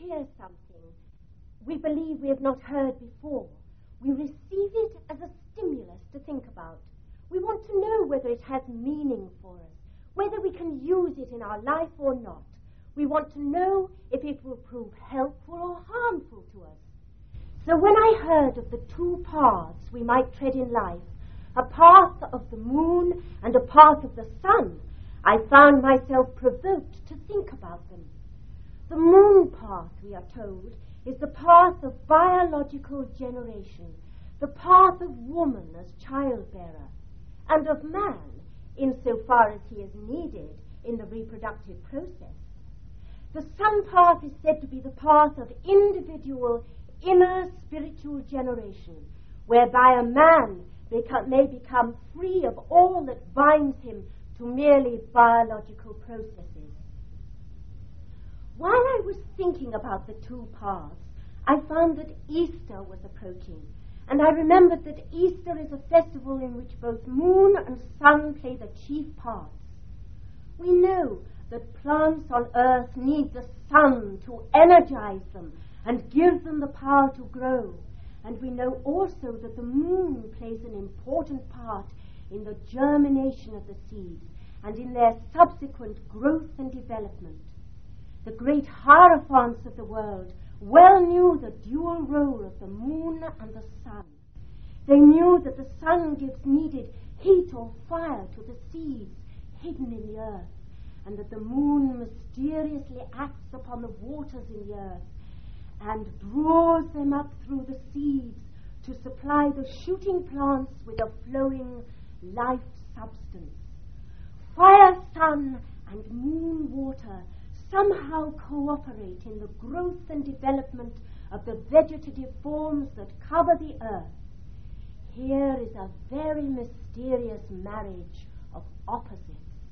hear something we believe we have not heard before, we receive it as a stimulus to think about. We want to know whether it has meaning for us, whether we can use it in our life or not. We want to know if it will prove helpful or harmful to us. So when I heard of the two paths we might tread in life, a path of the moon and a path of the sun, I found myself provoked to think about them. The moon path, we are told, is the path of biological generation, the path of woman as childbearer, and of man insofar as he is needed in the reproductive process. The sun path is said to be the path of individual inner spiritual generation, whereby a man may become free of all that binds him to merely biological processes. While I was thinking about the two paths, I found that Easter was approaching, and I remembered that Easter is a festival in which both moon and sun play the chief parts. We know that plants on earth need the sun to energize them and give them the power to grow, and we know also that the moon plays an important part in the germination of the seeds and in their subsequent growth and development. The great hierophants of the world well knew the dual role of the moon and the sun. They knew that the sun gives needed heat or fire to the seeds hidden in the earth, and that the moon mysteriously acts upon the waters in the earth and draws them up through the seeds to supply the shooting plants with a flowing life substance. Fire, sun, and moon water somehow cooperate in the growth and development of the vegetative forms that cover the earth. Here is a very mysterious marriage of opposites.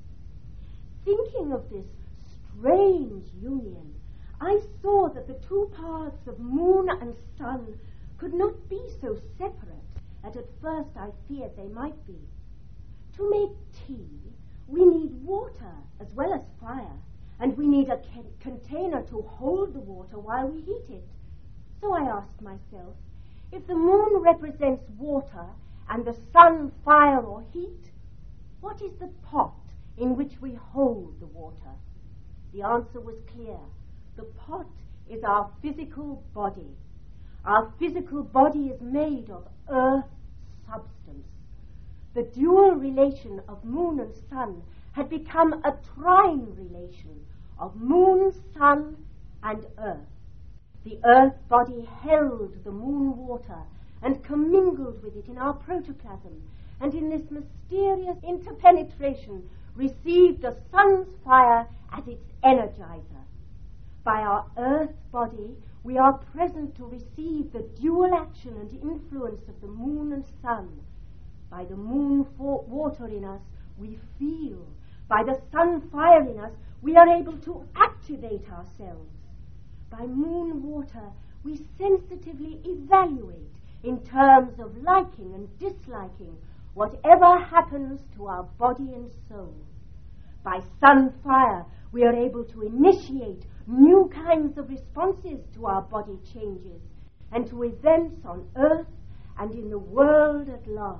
Thinking of this strange union, I saw that the two paths of moon and sun could not be so separate as at first I feared they might be. To make tea, we need water as well as fire, and we need a container to hold the water while we heat it. So I asked myself, if the moon represents water and the sun fire or heat, what is the pot in which we hold the water? The answer was clear. The pot is our physical body. Our physical body is made of earth substance. The dual relation of moon and sun had become a trine relation of moon, sun, and earth. The earth body held the moon water and commingled with it in our protoplasm, and in this mysterious interpenetration received the sun's fire as its energizer. By our earth body, we are present to receive the dual action and influence of the moon and sun. By the moon water in us, we feel. By the sun fire in us, we are able to activate ourselves. By moon water, we sensitively evaluate in terms of liking and disliking whatever happens to our body and soul. By sun fire, we are able to initiate new kinds of responses to our body changes and to events on earth and in the world at large.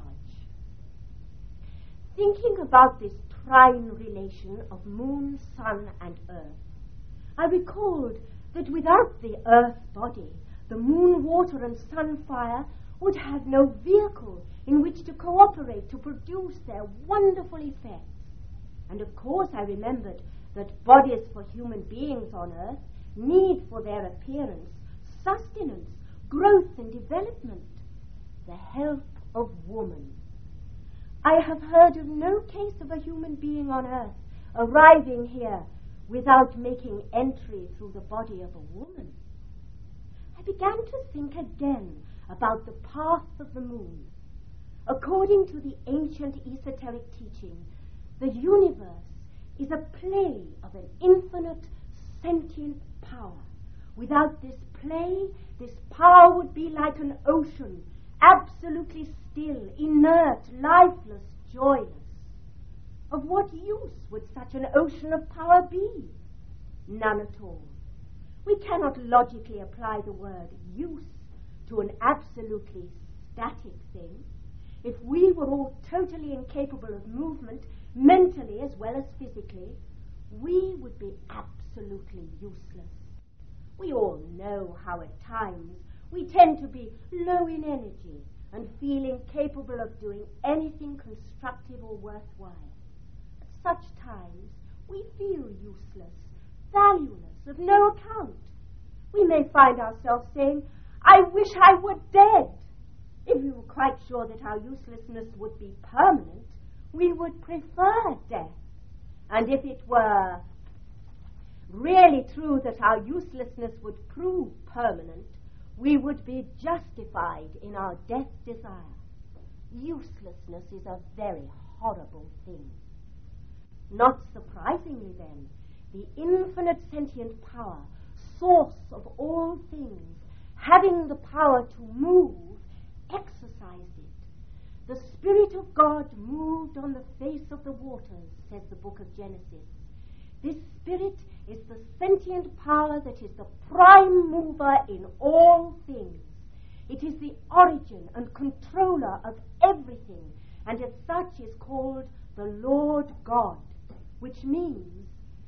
Thinking about this trine relation of moon, sun, and earth, I recalled that without the earth body, the moon water and sun fire would have no vehicle in which to cooperate to produce their wonderful effects. And of course I remembered that bodies for human beings on earth need for their appearance sustenance, growth, and development, the help of woman. I have heard of no case of a human being on earth arriving here without making entry through the body of a woman. I began to think again about the path of the moon. According to the ancient esoteric teaching, the universe is a play of an infinite sentient power. Without this play, this power would be like an ocean, absolutely still, inert, lifeless, joyless. Of what use would such an ocean of power be? None at all. We cannot logically apply the word use to an absolutely static thing. If we were all totally incapable of movement, mentally as well as physically, we would be absolutely useless. We all know how at times we tend to be low in energy and feel incapable of doing anything constructive or worthwhile. At such times, we feel useless, valueless, of no account. We may find ourselves saying, "I wish I were dead." If we were quite sure that our uselessness would be permanent, we would prefer death. And if it were really true that our uselessness would prove permanent, we would be justified in our death desire. Uselessness is a very horrible thing. Not surprisingly, then, the infinite sentient power, source of all things, having the power to move, exercised it. The Spirit of God moved on the face of the waters, says the book of Genesis. This Spirit is the sentient power that is the prime mover in all things. It is the origin and controller of everything, and as such is called the Lord God, which means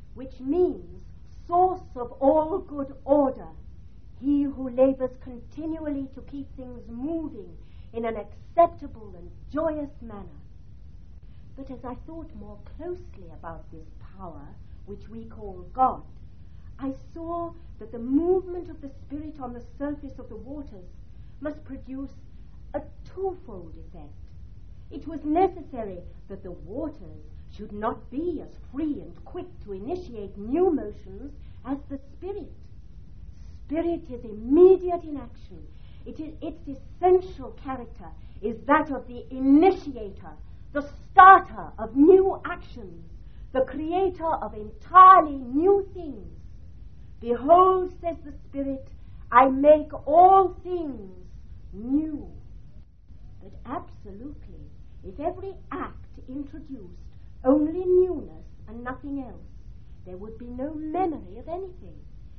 source of all good order, he who labors continually to keep things moving in an acceptable and joyous manner. But as I thought more closely about this power, which we call God, I saw that the movement of the Spirit on the surface of the waters must produce a twofold effect. It was necessary that the waters should not be as free and quick to initiate new motions as the Spirit. Spirit is immediate in action. Its essential character is that of the initiator, the starter of new actions, the creator of entirely new things. Behold, says the Spirit, I make all things new. But absolutely, if every act introduced only newness and nothing else, there would be no memory of anything.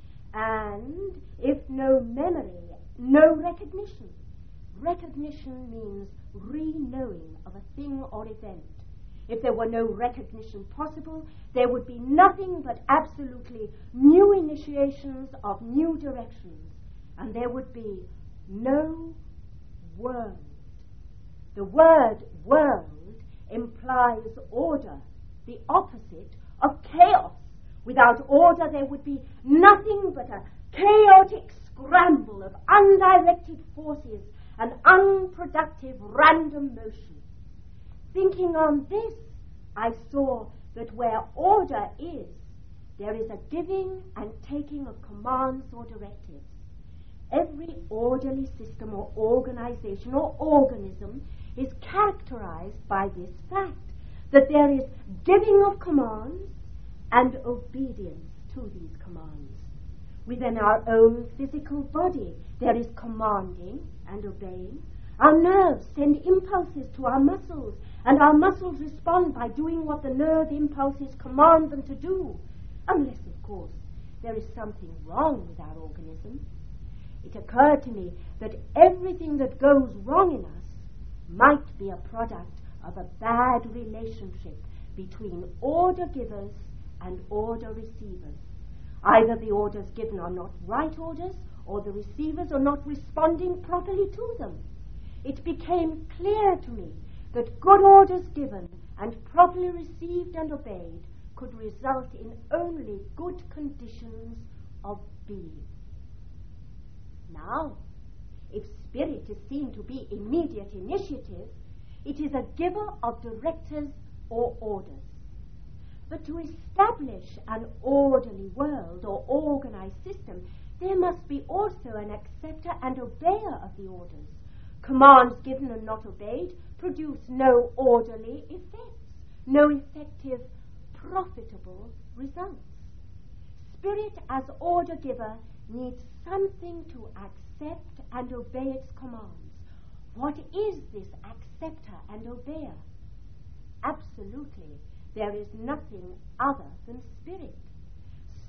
And if no memory, no recognition. Recognition means re-knowing of a thing or event. If there were no recognition possible, there would be nothing but absolutely new initiations of new directions, and there would be no world. The word world implies order, the opposite of chaos. Without order, there would be nothing but a chaotic scramble of undirected forces and unproductive random motion. Thinking on this, I saw that where order is, there is a giving and taking of commands or directives. Every orderly system or organization or organism is characterized by this fact, that there is giving of commands and obedience to these commands. Within our own physical body, there is commanding and obeying. Our nerves send impulses to our muscles, and our muscles respond by doing what the nerve impulses command them to do, unless, of course, there is something wrong with our organism. It occurred to me that everything that goes wrong in us might be a product of a bad relationship between order givers and order receivers. Either the orders given are not right orders, or the receivers are not responding properly to them. It became clear to me that good orders given and properly received and obeyed could result in only good conditions of being. Now, if spirit is seen to be immediate initiative, it is a giver of directives or orders. But to establish an orderly world or organized system, there must be also an acceptor and obeyer of the orders. Commands given and not obeyed produce no orderly effects, no effective, profitable results. Spirit as order giver needs something to accept and obey its commands. What is this acceptor and obeyer? Absolutely, there is nothing other than spirit.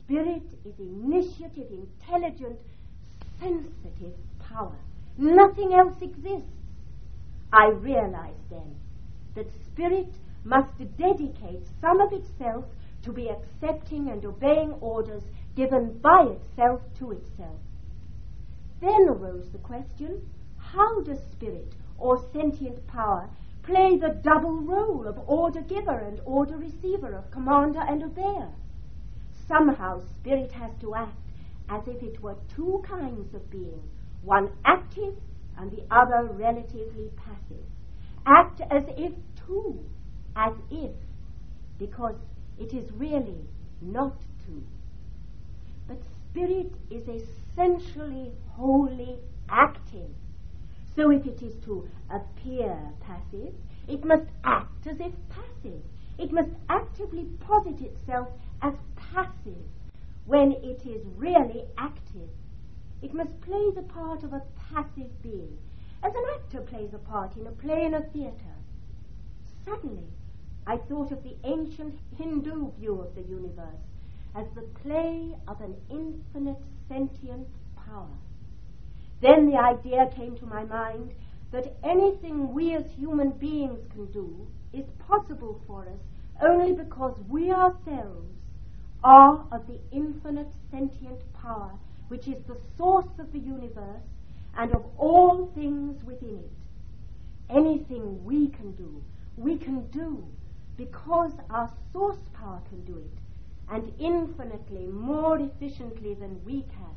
Spirit is initiative, intelligent, sensitive power. Nothing else exists. I realized then that spirit must dedicate some of itself to be accepting and obeying orders given by itself to itself. Then arose the question, how does spirit or sentient power play the double role of order giver and order receiver, of commander and obeyer? Somehow spirit has to act as if it were two kinds of being, one active and the other relatively passive. Act as if two, as if, because it is really not two. But spirit is essentially wholly active. So if it is to appear passive, it must act as if passive. It must actively posit itself as passive when it is really active. It must play the part of a passive being, as an actor plays a part in a play in a theatre. Suddenly, I thought of the ancient Hindu view of the universe as the play of an infinite sentient power. Then the idea came to my mind that anything we as human beings can do is possible for us only because we ourselves are of the infinite sentient power which is the source of the universe and of all things within it. Anything we can do because our source power can do it, and infinitely more efficiently than we can.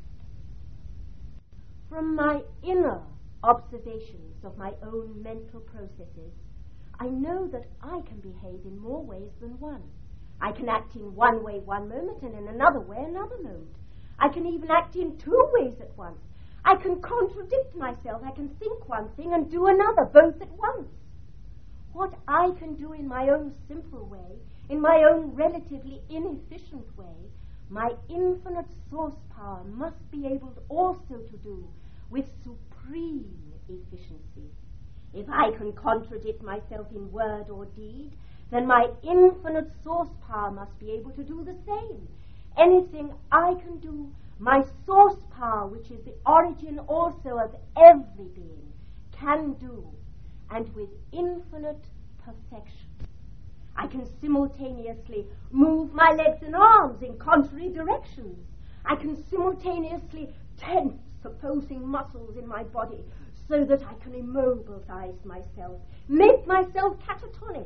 From my inner observations of my own mental processes, I know that I can behave in more ways than one. I can act in one way one moment and in another way another moment. I can even act in two ways at once. I can contradict myself. I can think one thing and do another, both at once. What I can do in my own simple way, in my own relatively inefficient way, my infinite source power must be able also to do with supreme efficiency. If I can contradict myself in word or deed, then my infinite source power must be able to do the same. Anything I can do, my source power, which is the origin also of every being, can do, and with infinite perfection. I can simultaneously move my legs and arms in contrary directions. I can simultaneously tense opposing muscles in my body so that I can immobilize myself, make myself catatonic.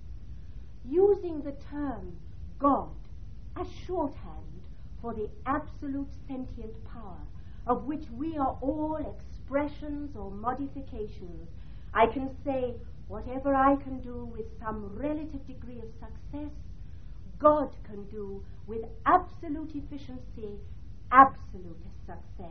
Using the term God as shorthand for the absolute sentient power, of which we are all expressions or modifications, I can say whatever I can do with some relative degree of success, God can do with absolute efficiency, absolute success.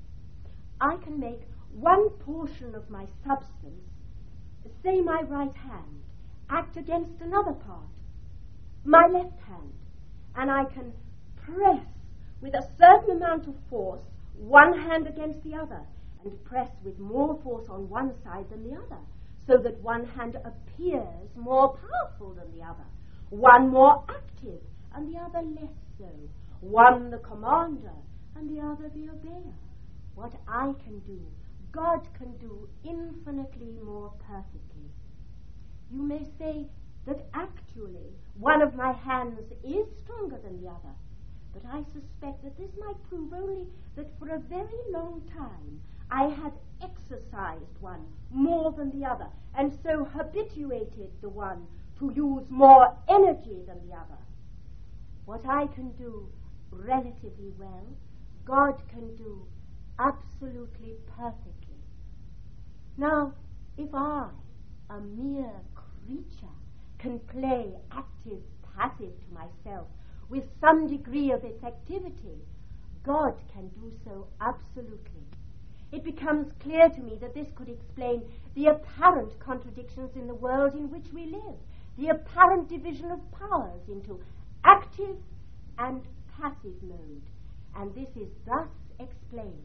I can make one portion of my substance, say my right hand, act against another part, my left hand, and I can press with a certain amount of force one hand against the other, and press with more force on one side than the other, so that one hand appears more powerful than the other, one more active and the other less so, one the commander and the other the obeyer. What I can do, God can do infinitely more perfectly. You may say that actually one of my hands is stronger than the other, but I suspect that this might prove only that for a very long time I had exercised one more than the other, and so habituated the one to use more energy than the other. What I can do relatively well, God can do absolutely perfectly. Now, if I, a mere creature, can play active-passive to myself with some degree of effectivity, God can do so absolutely. It becomes clear to me that this could explain the apparent contradictions in the world in which we live, the apparent division of powers into active and passive mode, and this is thus explained.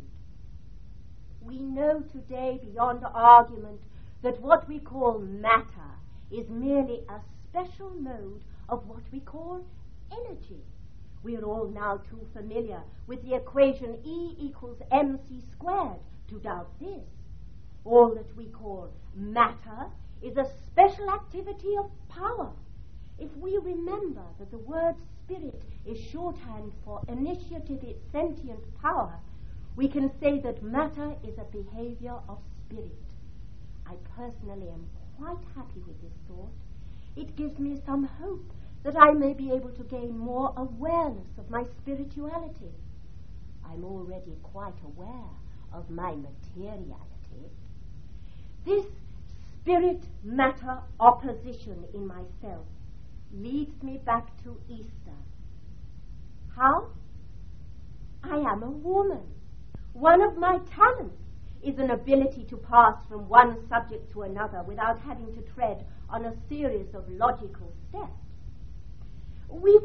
We know today beyond argument that what we call matter is merely a special mode of what we call energy. We're all now too familiar with the equation E equals mc squared to doubt this. All that we call matter is a special activity of power. If we remember that the word spirit is shorthand for initiative, sentient power, we can say that matter is a behavior of spirit. I personally am quite happy with this thought. It gives me some hope that I may be able to gain more awareness of my spirituality. I'm already quite aware of my materiality. This spirit-matter opposition in myself leads me back to Easter. How? I am a woman. One of my talents is an ability to pass from one subject to another without having to tread on a series of logical steps. We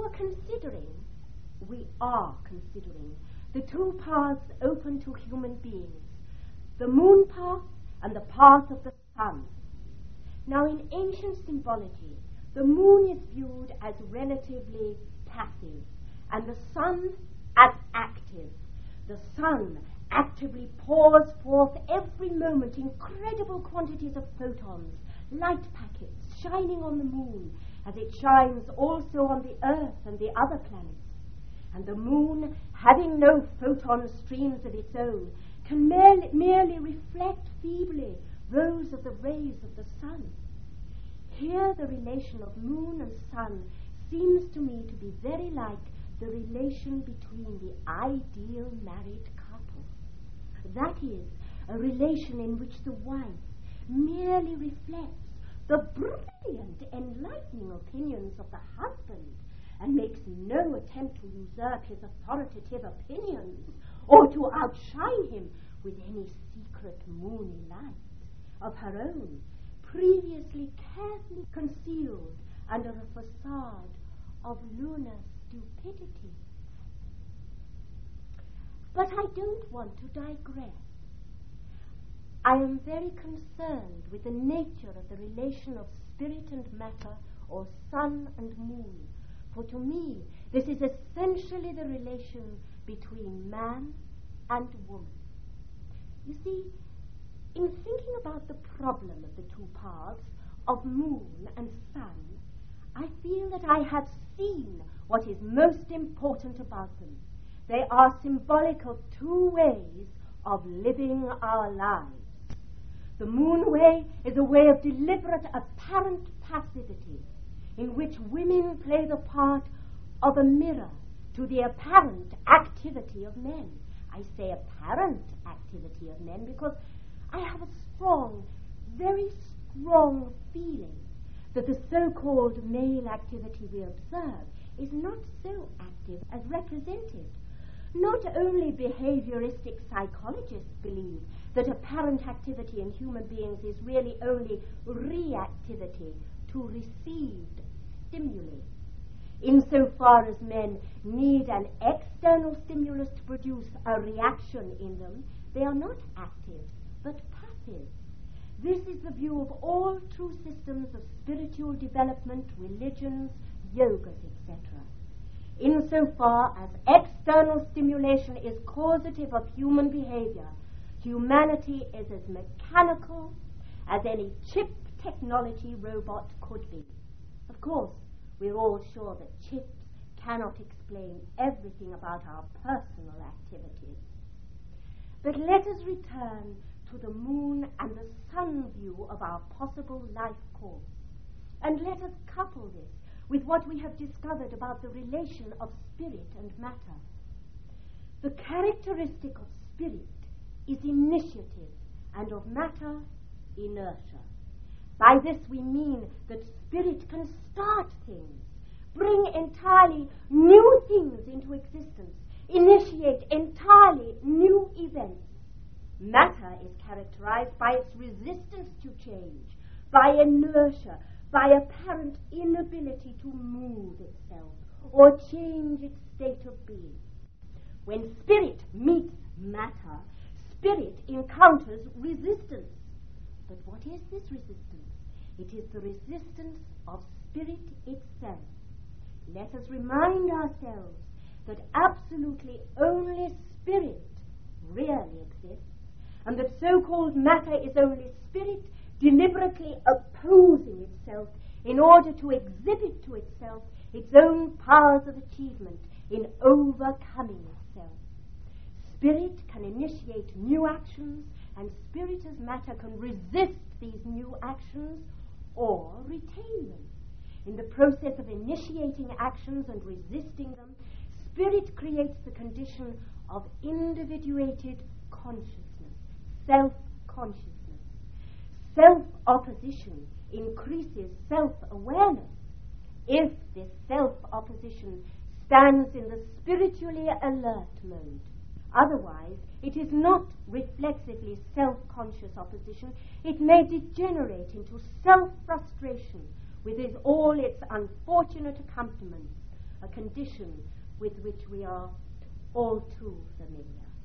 are considering the two paths open to human beings, the moon path and the path of the sun. Now, in ancient symbology, the moon is viewed as relatively passive and the sun as active. The sun actively pours forth every moment incredible quantities of photons, light packets shining on the moon, as it shines also on the earth and the other planets. And the moon, having no photon streams of its own, can merely reflect feebly those of the rays of the sun. Here the relation of moon and sun seems to me to be very like the relation between the ideal married couple. That is, a relation in which the wife merely reflects the brilliant, enlightening opinions of the husband and makes no attempt to usurp his authoritative opinions or to outshine him with any secret moony light of her own, previously carefully concealed under a facade of lunar stupidity. But I don't want to digress. I am very concerned with the nature of the relation of spirit and matter, or sun and moon, for to me this is essentially the relation between man and woman. You see, in thinking about the problem of the two paths of moon and sun, I feel that I have seen what is most important about them. They are symbolic of two ways of living our lives. The moon way is a way of deliberate apparent passivity, in which women play the part of a mirror to the apparent activity of men. I say apparent activity of men because I have a strong, very strong feeling that the so-called male activity we observe is not so active as represented. Not only behavioristic psychologists believe that apparent activity in human beings is really only reactivity to received stimuli. Insofar as men need an external stimulus to produce a reaction in them, they are not active, but passive. This is the view of all true systems of spiritual development, religions, yogas, etc. Insofar as external stimulation is causative of human behavior, humanity is as mechanical as any chip technology robot could be. Of course, we're all sure that chips cannot explain everything about our personal activities. But let us return to the moon and the sun view of our possible life course, and let us couple this with what we have discovered about the relation of spirit and matter. The characteristic of spirit is initiative, and of matter, inertia. By this we mean that spirit can start things, bring entirely new things into existence, initiate entirely new events. Matter is characterized by its resistance to change, by inertia, by apparent inability to move itself or change its state of being. When spirit meets matter, spirit encounters resistance. But what is this resistance? It is the resistance of spirit itself. Let us remind ourselves that absolutely only spirit really exists, and that so-called matter is only spirit deliberately opposing itself in order to exhibit to itself its own powers of achievement in overcoming itself. Spirit can initiate new actions, and spirit as matter can resist these new actions or retain them. In the process of initiating actions and resisting them, spirit creates the condition of individuated consciousness, self-consciousness. Self-opposition increases self-awareness if this self-opposition stands in the spiritually alert mode. Otherwise, it is not reflexively self-conscious opposition. It may degenerate into self-frustration with all its unfortunate accompaniments, a condition with which we are all too familiar.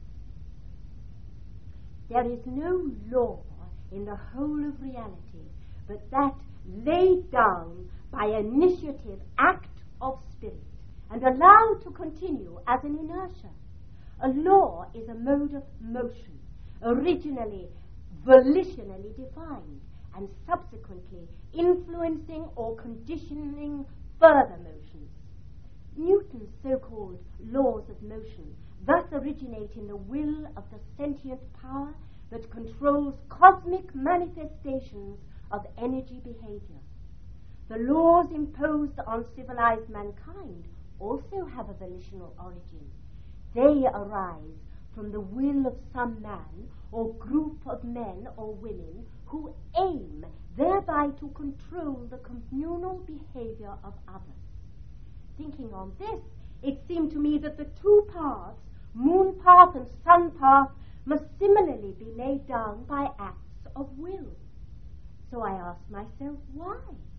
There is no law in the whole of reality but that laid down by initiative act of spirit and allowed to continue as an inertia. A law is a mode of motion, originally volitionally defined and subsequently influencing or conditioning further motions. Newton's so-called laws of motion thus originate in the will of the sentient power that controls cosmic manifestations of energy behavior. The laws imposed on civilized mankind also have a volitional origin. They arise from the will of some man or group of men or women who aim thereby to control the communal behavior of others. Thinking on this, it seemed to me that the two paths, moon path and sun path, must similarly be laid down by acts of will. So I asked myself, why?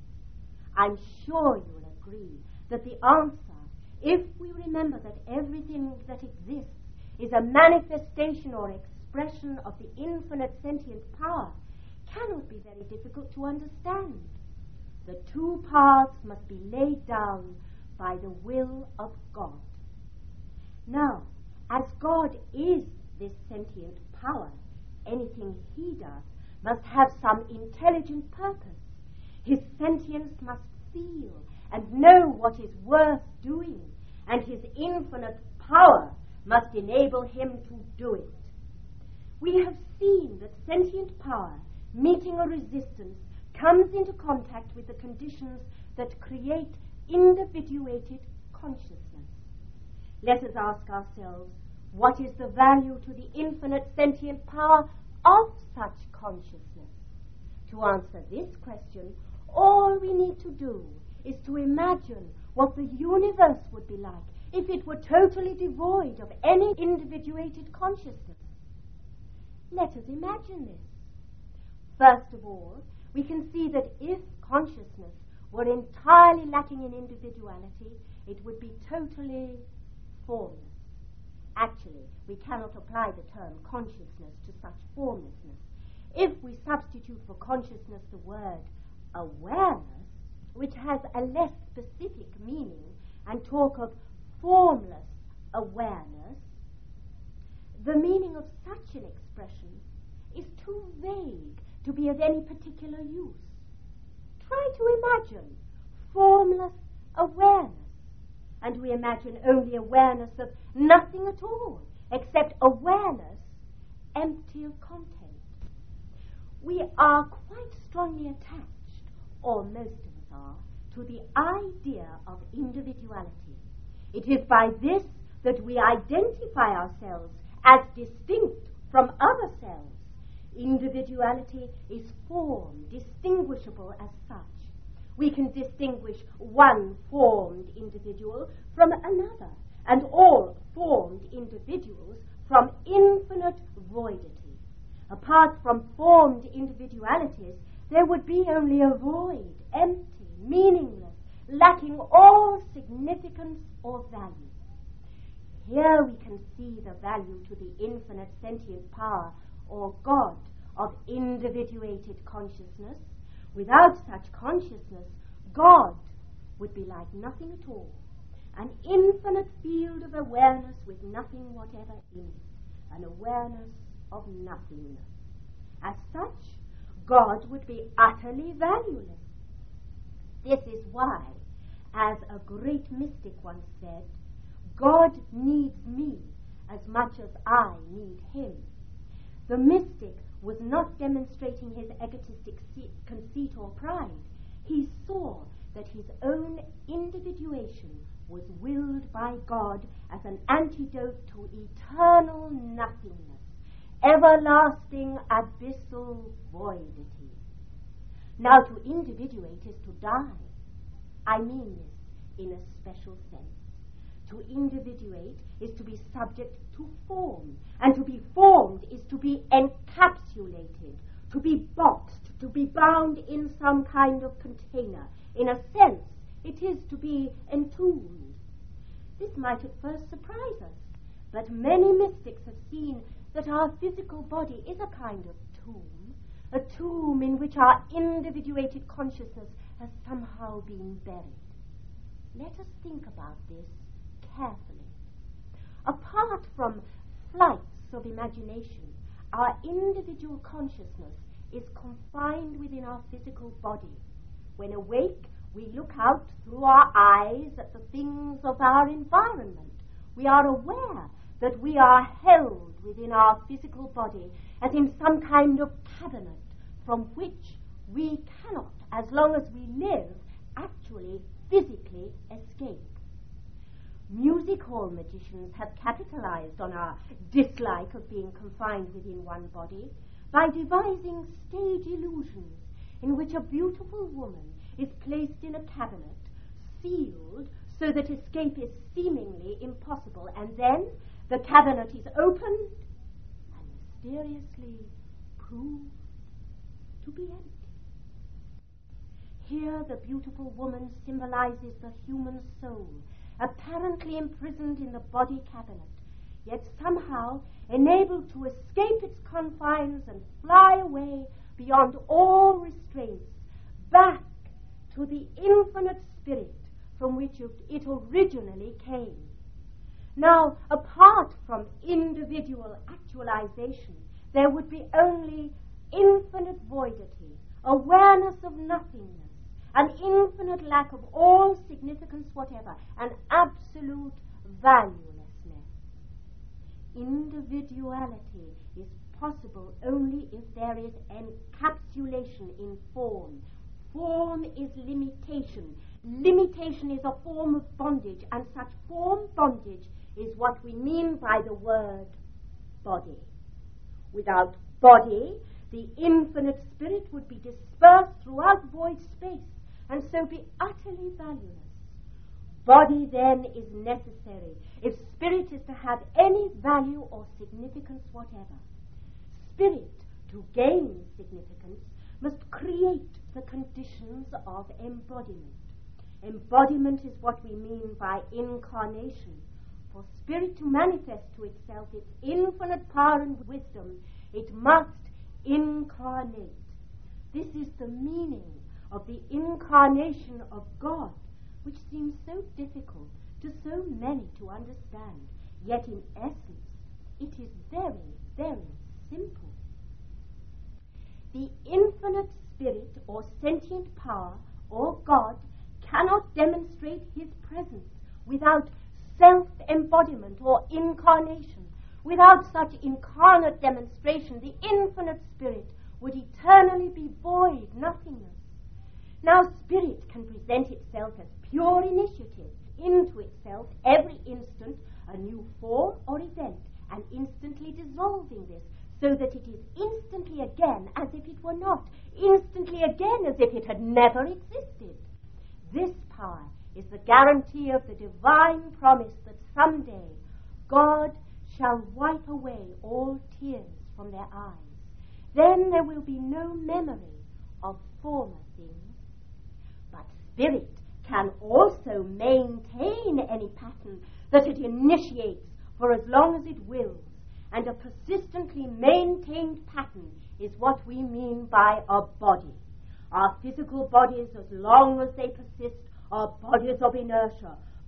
I'm sure you'll agree that the answer, if we remember that everything that exists is a manifestation or expression of the infinite sentient power, cannot be very difficult to understand. The two paths must be laid down by the will of God. Now, as God is this sentient power, anything he does must have some intelligent purpose. His sentience must feel and know what is worth doing, and his infinite power must enable him to do it. We have seen that sentient power, meeting a resistance, comes into contact with the conditions that create individuated consciousness. Let us ask ourselves, what is the value to the infinite sentient power of such consciousness? To answer this question, all we need to do is to imagine what the universe would be like if it were totally devoid of any individuated consciousness. Let us imagine this. First of all, we can see that if consciousness were entirely lacking in individuality, it would be totally formless. Actually, we cannot apply the term consciousness to such formlessness. If we substitute for consciousness the word awareness, which has a less specific meaning, and talk of formless awareness, the meaning of such an expression is too vague to be of any particular use. Try to imagine formless awareness, and we imagine only awareness of nothing at all, except awareness empty of content. We are quite strongly attached, or most of us are, to the idea of individuality. It is by this that we identify ourselves as distinct from other selves. Individuality is formed, distinguishable as such. We can distinguish one formed individual from another, and all formed individuals from infinite voidity. Apart from formed individualities, there would be only a void, empty, meaningless, lacking all significance or value. Here we can see the value to the infinite sentient power, or God, of individuated consciousness. Without such consciousness, God would be like nothing at all, an infinite field of awareness with nothing whatever in it, an awareness of nothingness. As such, God would be utterly valueless. This is why, as a great mystic once said, God needs me as much as I need him. The mystic was not demonstrating his egotistic conceit or pride. He saw that his own individuation was willed by God as an antidote to eternal nothingness, everlasting abyssal voidity. Now, to individuate is to die. I mean this in a special sense. To individuate is to be subject to form, and to be formed is to be encapsulated, to be boxed, to be bound in some kind of container. In a sense, it is to be entombed. This might at first surprise us, but many mystics have seen that our physical body is a kind of tomb, a tomb in which our individuated consciousness has somehow been buried. Let us think about this carefully. Apart from flights of imagination, our individual consciousness is confined within our physical body. When awake, we look out through our eyes at the things of our environment. We are aware that we are held within our physical body as in some kind of cabinet from which we cannot, as long as we live, actually physically escape. Music hall magicians have capitalized on our dislike of being confined within one body by devising stage illusions in which a beautiful woman is placed in a cabinet, sealed so that escape is seemingly impossible, and then the cabinet is opened and mysteriously proved to be empty. Here the beautiful woman symbolizes the human soul, apparently imprisoned in the body cabinet, yet somehow enabled to escape its confines and fly away beyond all restraints, back to the infinite spirit from which it originally came. Now, apart from individual actualization, there would be only infinite voidity, awareness of nothingness, an infinite lack of all significance whatever, an absolute valuelessness. Individuality is possible only if there is encapsulation in form. Form is limitation. Limitation is a form of bondage, and such form bondage is what we mean by the word body. Without body, the infinite spirit would be dispersed throughout void space, and so be utterly valueless. Body, then, is necessary if spirit is to have any value or significance whatever. Spirit, to gain significance, must create the conditions of embodiment. Embodiment is what we mean by incarnation. For spirit to manifest to itself its infinite power and wisdom, it must incarnate. This is the meaning of the incarnation of God, which seems so difficult to so many to understand, yet in essence it is very, very simple. The infinite spirit or sentient power or God cannot demonstrate his presence without self-embodiment or incarnation. Without such incarnate demonstration, the infinite spirit would eternally be void, nothingness. Now, spirit can present itself as pure initiative into itself every instant, a new form or event, and instantly dissolving this, so that it is instantly again as if it were not, instantly again as if it had never existed. This power is the guarantee of the divine promise that someday God shall wipe away all tears from their eyes. Then there will be no memory of former things. But spirit can also maintain any pattern that it initiates for as long as it wills, and a persistently maintained pattern is what we mean by a body. Our physical bodies, as long as they persist, are bodies of inertia,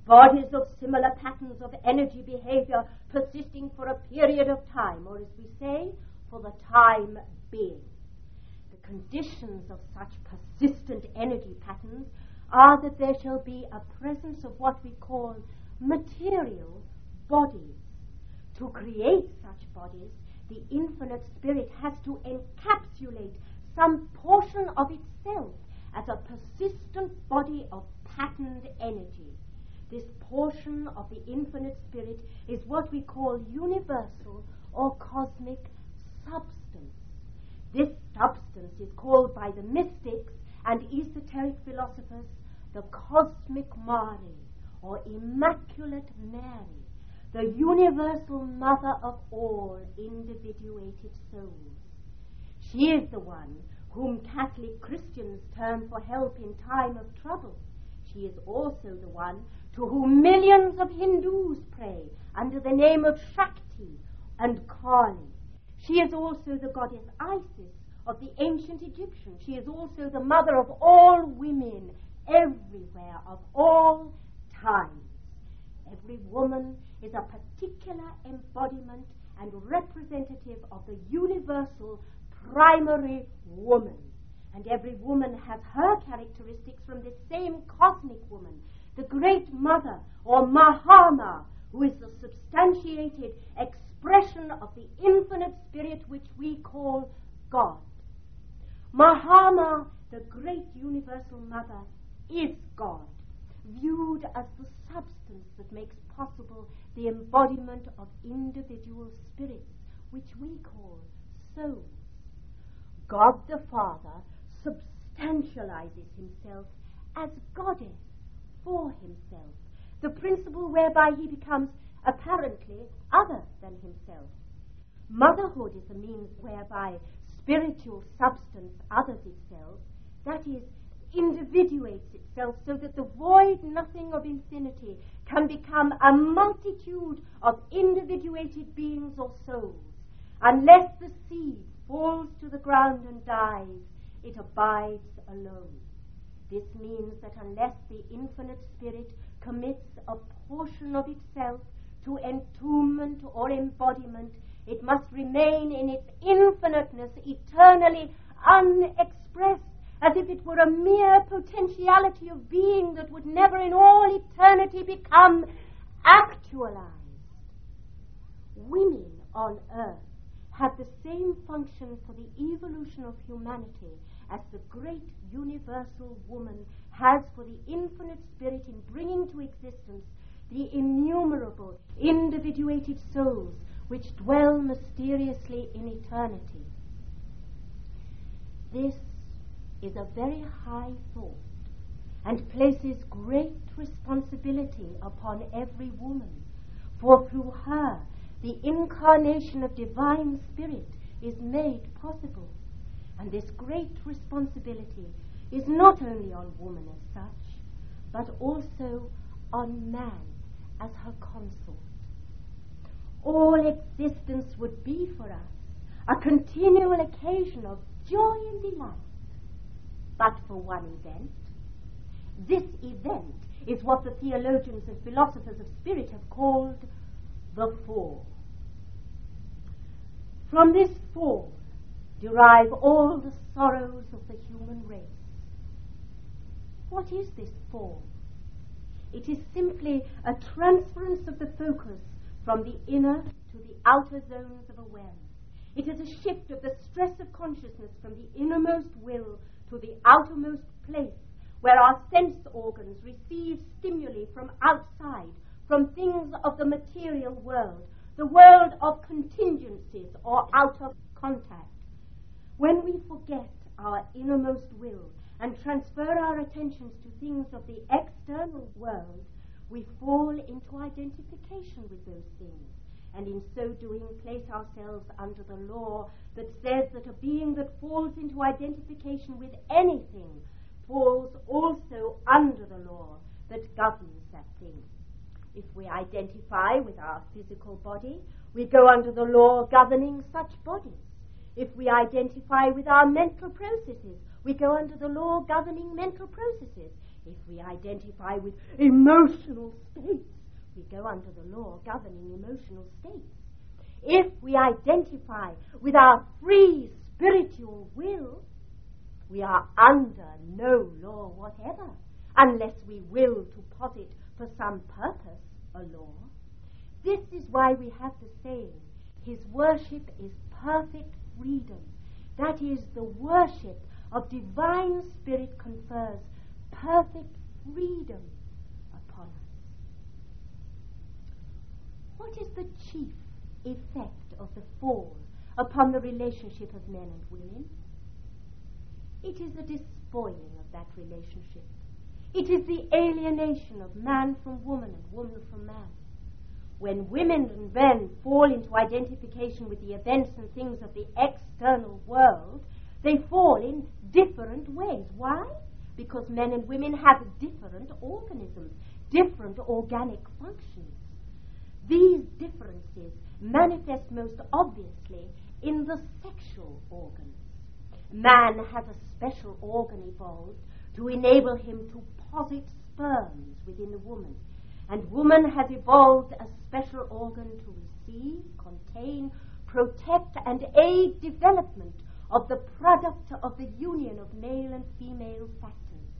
bodies of similar patterns of energy behavior persisting for a period of time, or as we say, for the time being. The conditions of such persistent energy patterns are that there shall be a presence of what we call material bodies. To create such bodies, the infinite spirit has to encapsulate some portion of itself as a persistent body of patterned energy. This portion of the infinite spirit is what we call universal or cosmic substance. This substance is called by the mystics and esoteric philosophers the cosmic Mary, or Immaculate Mary, the universal mother of all individuated souls. She is the one whom Catholic Christians turn for help in time of trouble. She is also the one to whom millions of Hindus pray under the name of Shakti and Kali. She is also the goddess Isis of the ancient Egyptians. She is also the mother of all women everywhere of all times. Every woman is a particular embodiment and representative of the universal primary woman. And every woman has her characteristics from this same cosmic woman, the great mother, or Mahama, who is the substantiated expression of the infinite spirit which we call God. Mahama, the great universal mother, is God, viewed as the substance that makes possible the embodiment of individual spirits, which we call souls. God the Father substantializes himself as goddess for himself, the principle whereby he becomes apparently other than himself. Motherhood is a means whereby spiritual substance others itself, that is, individuates itself so that the void nothing of infinity can become a multitude of individuated beings or souls. Unless the seed falls to the ground and dies, it abides alone. This means that unless the infinite spirit commits a portion of itself to entombment or embodiment, it must remain in its infiniteness eternally unexpressed, as if it were a mere potentiality of being that would never in all eternity become actualized. Women on earth have the same function for the evolution of humanity as the great universal woman has for the infinite spirit in bringing to existence the innumerable individuated souls which dwell mysteriously in eternity. This is a very high thought and places great responsibility upon every woman, for through her the incarnation of divine spirit is made possible. And this great responsibility is not only on woman as such, but also on man as her consort. All existence would be for us a continual occasion of joy and delight, but for one event. This event is what the theologians and philosophers of spirit have called the fall. From this fall derive all the sorrows of the human race. What is this fall? It is simply a transference of the focus from the inner to the outer zones of awareness. It is a shift of the stress of consciousness from the innermost will to the outermost place, where our sense organs receive stimuli from outside, from things of the material world, the world of contingencies or out of contact. When we forget our innermost will and transfer our attentions to things of the external world, we fall into identification with those things, and in so doing place ourselves under the law that says that a being that falls into identification with anything falls also under the law that governs that thing. If we identify with our physical body, we go under the law governing such bodies. If we identify with our mental processes, we go under the law governing mental processes. If we identify with emotional states, we go under the law governing emotional states. If we identify with our free spiritual will, we are under no law whatever, unless we will to posit for some purpose a law. This is why we have the saying, his worship is perfect freedom. That is, the worship of divine spirit confers perfect freedom upon us. What is the chief effect of the fall upon the relationship of men and women? It is the despoiling of that relationship. It is the alienation of man from woman and woman from man. When women and men fall into identification with the events and things of the external world, they fall in different ways. Why? Because men and women have different organisms, different organic functions. These differences manifest most obviously in the sexual organs. Man has a special organ evolved to enable him to posit sperms within the woman, and woman has evolved a special organ to receive, contain, protect, and aid development of the product of the union of male and female factors.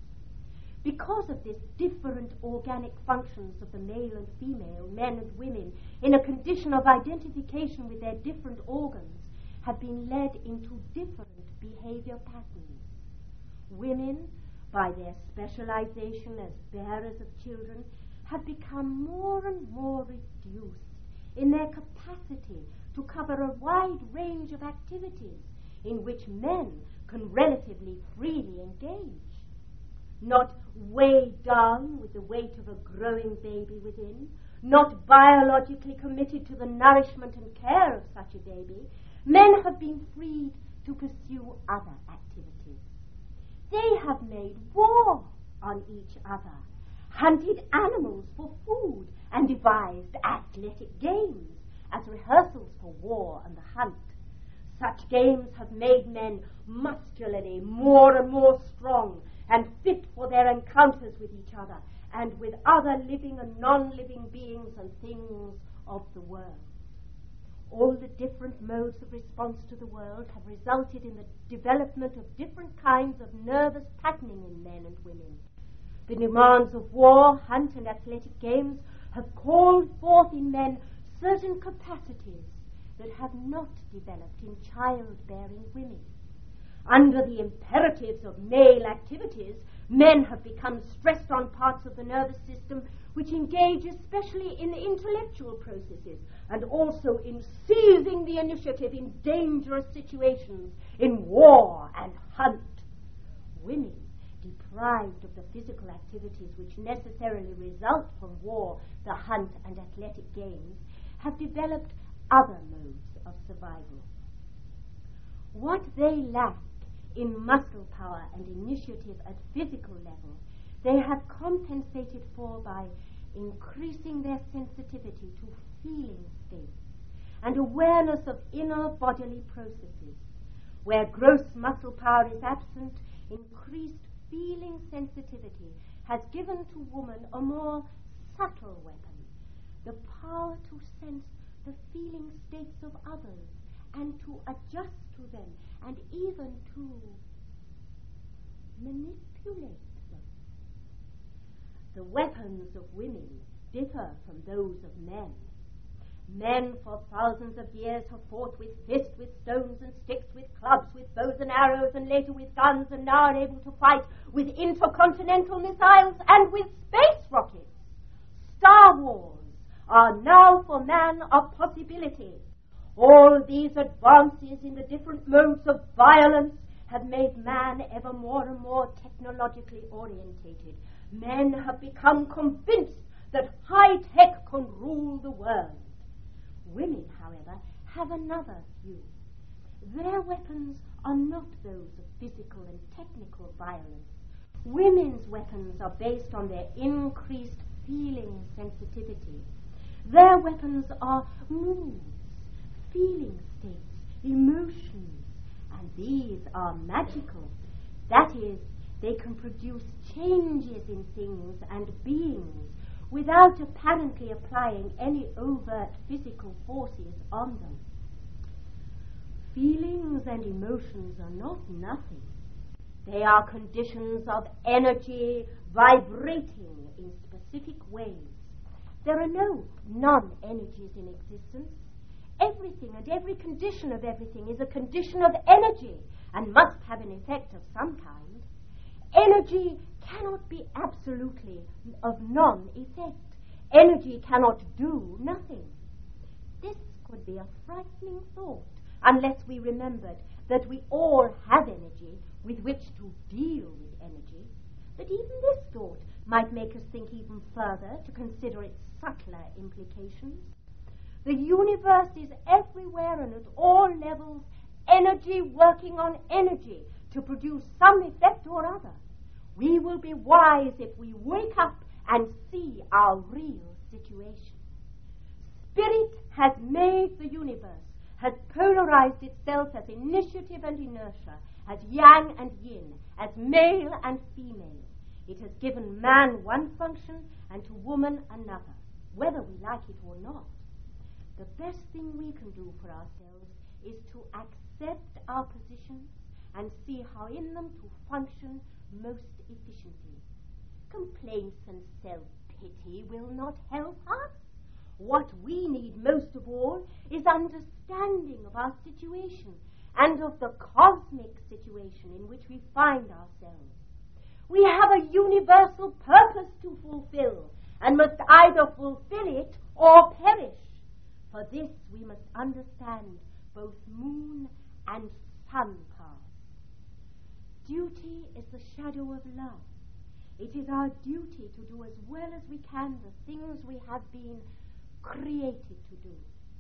Because of this, different organic functions of the male and female, men and women, in a condition of identification with their different organs, have been led into different behavior patterns. Women, by their specialization as bearers of children, have become more and more reduced in their capacity to cover a wide range of activities in which men can relatively freely engage. Not weighed down with the weight of a growing baby within, not biologically committed to the nourishment and care of such a baby, men have been freed to pursue other activities. They have made war on each other, hunted animals for food, and devised athletic games as rehearsals for war and the hunt. Such games have made men muscularly more and more strong and fit for their encounters with each other and with other living and non-living beings and things of the world. All the different modes of response to the world have resulted in the development of different kinds of nervous patterning in men and women. The demands of war, hunt, and athletic games have called forth in men certain capacities that have not developed in childbearing women. Under the imperatives of male activities, men have become stressed on parts of the nervous system which engage especially in intellectual processes and also in seizing the initiative in dangerous situations, in war and hunt. Women, deprived of the physical activities which necessarily result from war, the hunt, and athletic games, have developed other modes of survival. What they lack in muscle power and initiative at physical level, they have compensated for by increasing their sensitivity to feeling states and awareness of inner bodily processes. Where gross muscle power is absent, increased feeling sensitivity has given to woman a more subtle weapon, the power to sense the feeling states of others and to adjust to them and even to manipulate them. The weapons of women differ from those of men. Men for thousands of years have fought with fists, with stones and sticks, with clubs, with bows and arrows, and later with guns, and now are able to fight with intercontinental missiles and with space rockets. Star wars are now for man a possibility. All these advances in the different modes of violence have made man ever more and more technologically orientated. Men have become convinced that high tech can rule the world. Women, however, have another view. Their weapons are not those of physical and technical violence. Women's weapons are based on their increased feeling sensitivity. Their weapons are moods, feeling states, emotions, and these are magical. That is, They can produce changes in things and beings without apparently applying any overt physical forces on them. Feelings and emotions are not nothing. They are conditions of energy vibrating in specific ways. There are no non-energies in existence. Everything and every condition of everything is a condition of energy and must have an effect of some kind. Energy cannot be absolutely of non-effect. Energy cannot do nothing. This could be a frightening thought unless we remembered that we all have energy with which to deal with energy. But even this thought might make us think even further to consider its subtler implications. The universe is everywhere and at all levels energy working on energy to produce some effect or other. We will be wise if we wake up and see our real situation. Spirit has made the universe, has polarized itself as initiative and inertia, as yang and yin, as male and female. It has given man one function and to woman another, whether we like it or not. The best thing we can do for ourselves is to accept our positions and see how in them to function most efficiently. Complaints and self-pity will not help us. What we need most of all is understanding of our situation and of the cosmic situation in which we find ourselves. We have a universal purpose to fulfill and must either fulfill it or perish. For this we must understand both moon and sun paths. Duty is the shadow of love. It is our duty to do as well as we can the things we have been created to do.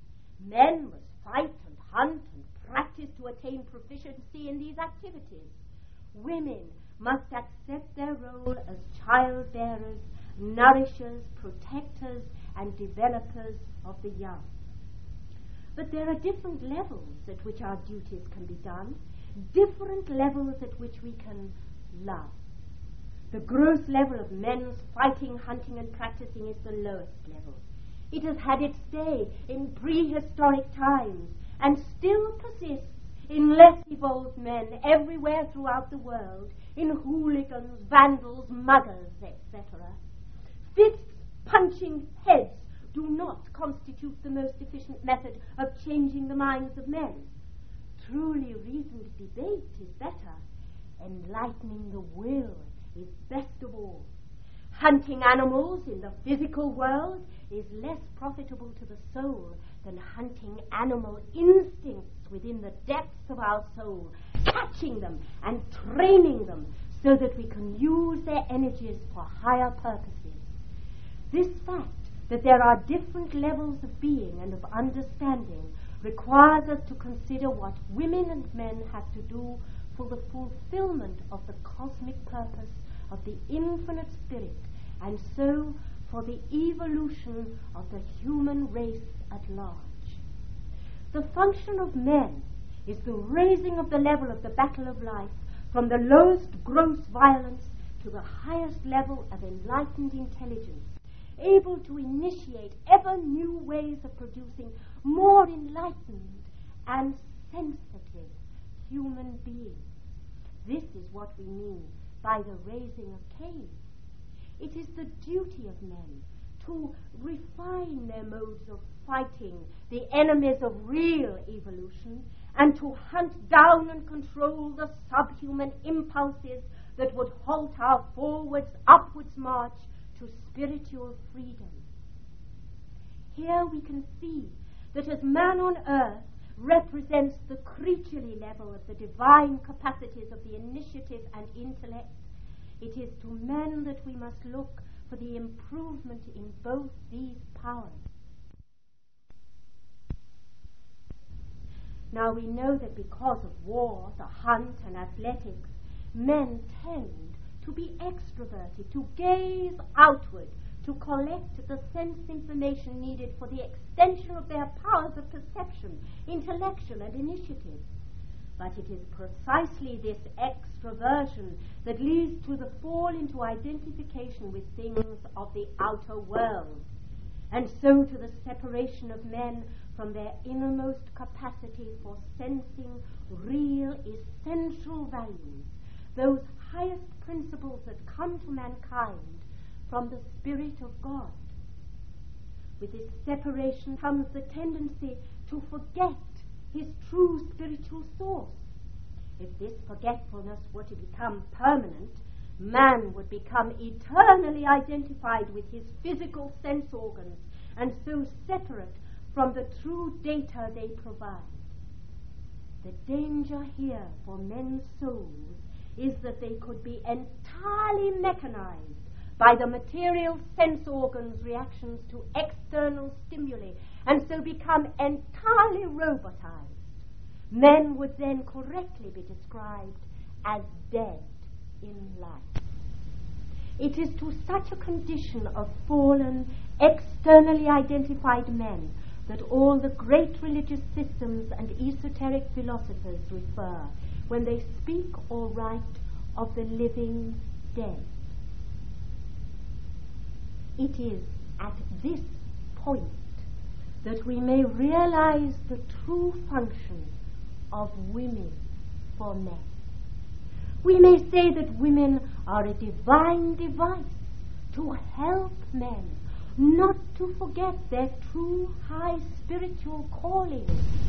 Men must fight and hunt and practice to attain proficiency in these activities. Women must accept their role as childbearers, nourishers, protectors, and developers of the young. But there are different levels at which our duties can be done, different levels at which we can love. The gross level of men's fighting, hunting, and practicing is the lowest level. It has had its day in prehistoric times and still persists in less evolved men everywhere throughout the world, in hooligans, vandals, muggers, etc. Fists punching heads do not constitute the most efficient method of changing the minds of men. Truly reasoned debate is better. Enlightening the will is best of all. Hunting animals in the physical world is less profitable to the soul than hunting animal instincts within the depths of our soul, catching them and training them so that we can use their energies for higher purposes. This fact that there are different levels of being and of understanding requires us to consider what women and men have to do for the fulfillment of the cosmic purpose of the infinite spirit, and so for the evolution of the human race at large. The function of men is the raising of the level of the battle of life from the lowest gross violence to the highest level of enlightened intelligence, able to initiate ever new ways of producing more enlightened and sensitive human beings. This is what we mean by the raising of Cain. It is the duty of men to refine their modes of fighting the enemies of real evolution and to hunt down and control the subhuman impulses that would halt our forwards, upwards march to spiritual freedom. Here we can see that as man on earth represents the creaturely level of the divine capacities of the initiative and intellect, it is to men that we must look for the improvement in both these powers. Now we know that because of war, the hunt, and athletics, men tend to be extroverted, to gaze outward, to collect the sense information needed for the extension of their powers of perception, intellection, and initiative. But it is precisely this extroversion that leads to the fall into identification with things of the outer world, and so to the separation of men from their innermost capacity for sensing real, essential values, those highest principles that come to mankind from the Spirit of God. With this separation comes the tendency to forget his true spiritual source. If this forgetfulness were to become permanent, man would become eternally identified with his physical sense organs and so separate from the true data they provide. The danger here for men's souls is that they could be entirely mechanized by the material sense organs' reactions to external stimuli and so become entirely robotized. Men would then correctly be described as dead in life. It is to such a condition of fallen, externally identified men that all the great religious systems and esoteric philosophers refer when they speak or write of the living dead. It is at this point that we may realize the true function of women for men. We may say that women are a divine device to help men not to forget their true high spiritual calling.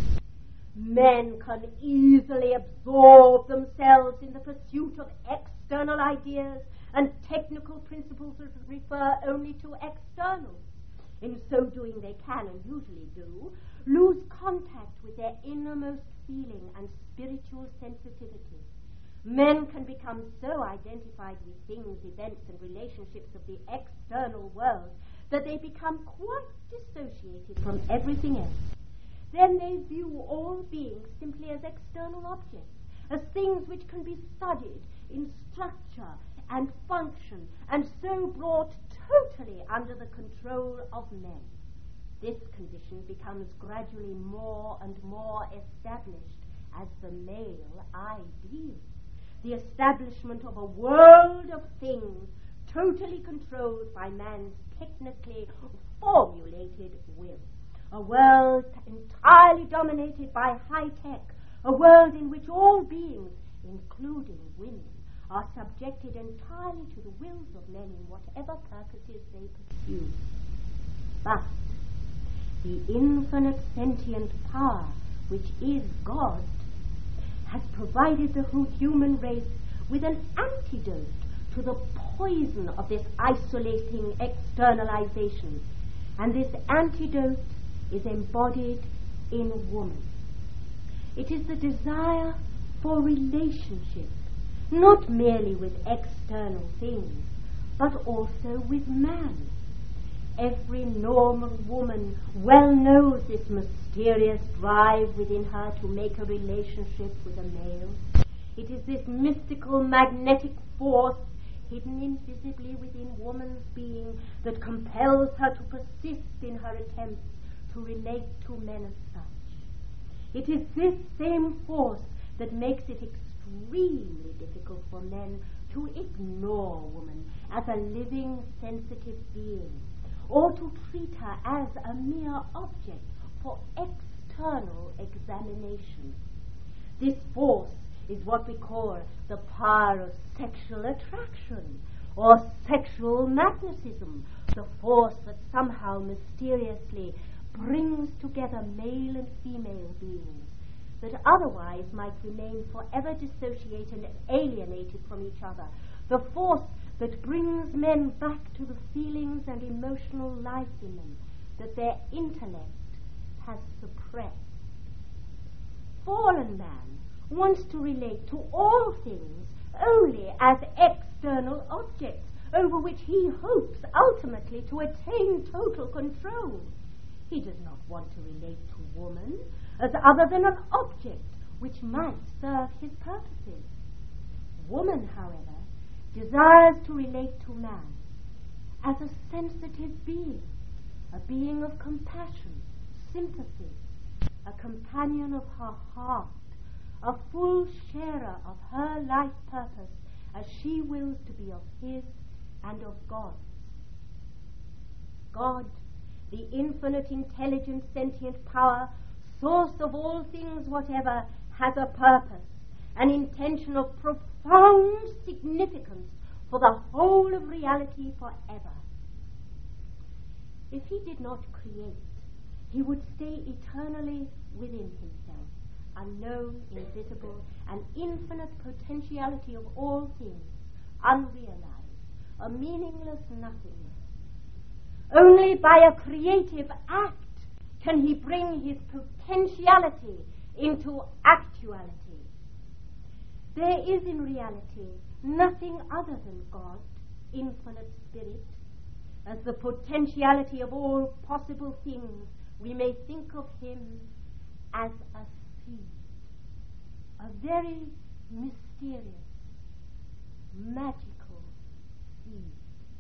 Men can easily absorb themselves in the pursuit of external ideas and technical principles that refer only to externals. In so doing, they can, and usually do, lose contact with their innermost feeling and spiritual sensitivity. Men can become so identified with things, events, and relationships of the external world that they become quite dissociated from everything else. Then they view all beings simply as external objects, as things which can be studied in structure and function, and so brought totally under the control of men. This condition becomes gradually more and more established as the male ideal, the establishment of a world of things totally controlled by man's technically formulated will, a world entirely dominated by high tech, a world in which all beings, including women, are subjected entirely to the wills of men in whatever purposes they pursue. But the infinite sentient power, which is God, has provided the human race with an antidote to the poison of this isolating externalization. And this antidote is embodied in woman. It is the desire for relationship, not merely with external things, but also with man. Every normal woman well knows this mysterious drive within her to make a relationship with a male. It is this mystical magnetic force hidden invisibly within woman's being that compels her to persist in her attempts to relate to men as such. It is this same force that makes it extremely difficult for men to ignore woman as a living, sensitive being, or to treat her as a mere object for external examination. This force is what we call the power of sexual attraction or sexual magnetism, the force that somehow mysteriously brings together male and female beings that otherwise might remain forever dissociated and alienated from each other, the force that brings men back to the feelings and emotional life in them that their intellect has suppressed. Fallen man wants to relate to all things only as external objects over which he hopes ultimately to attain total control. He does not want to relate to woman as other than an object which might serve his purposes. Woman, however, desires to relate to man as a sensitive being, a being of compassion, sympathy, a companion of her heart, a full sharer of her life purpose as she wills to be of his and of God's. God, the infinite, intelligent, sentient power, source of all things whatever, has a purpose, an intention of profound significance for the whole of reality forever. If he did not create, he would stay eternally within himself, unknown, invisible, an infinite potentiality of all things, unrealized, a meaningless nothingness. Only by a creative act can he bring his potentiality into actuality. There is in reality nothing other than God, infinite spirit. As the potentiality of all possible things, we may think of him as a seed, a very mysterious, magical seed.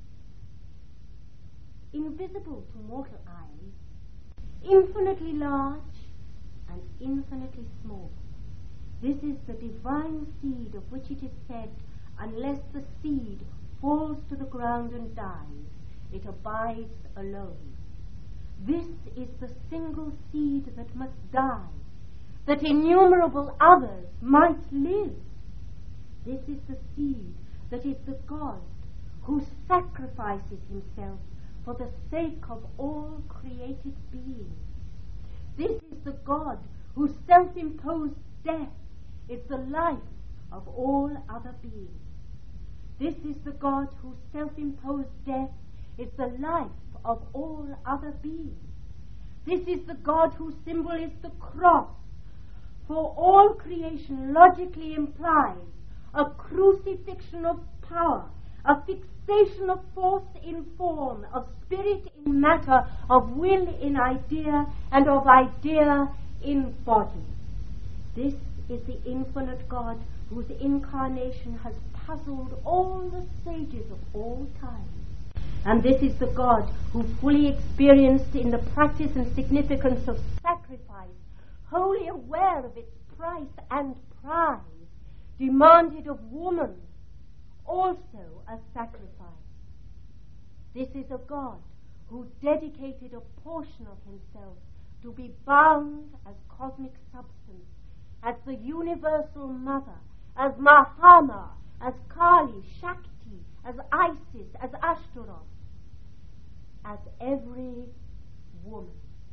Invisible to mortal eyes, infinitely large and infinitely small. This is the divine seed of which it is said, unless the seed falls to the ground and dies, it abides alone. This is the single seed that must die, that innumerable others might live. This is the seed that is the God who sacrifices himself for the sake of all created beings. This is the God whose self-imposed death is the life of all other beings. This is the God whose self-imposed death is the life of all other beings. This is the God whose symbol is the cross. For all creation logically implies a crucifixion of power, a fixation of force in form, of spirit in matter, of will in idea, and of idea in body. This is the infinite God whose incarnation has puzzled all the sages of all time. And this is the God who fully experienced in the practice and significance of sacrifice, wholly aware of its price and prize, demanded of woman also a sacrifice. This is a God who dedicated a portion of himself to be bound as cosmic substance, as the universal mother, as Mahama, as Kali, Shakti, as Isis, as Ashtaroth, as every woman.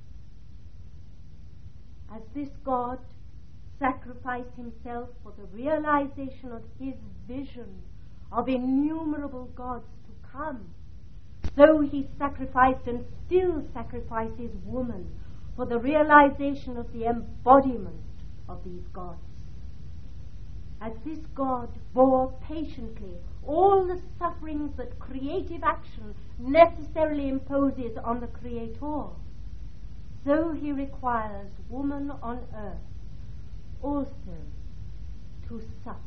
As this God sacrificed himself for the realization of his vision of innumerable gods to come, so he sacrificed and still sacrifices woman for the realization of the embodiment of these gods. As this God bore patiently all the sufferings that creative action necessarily imposes on the Creator, so he requires woman on earth also to suffer.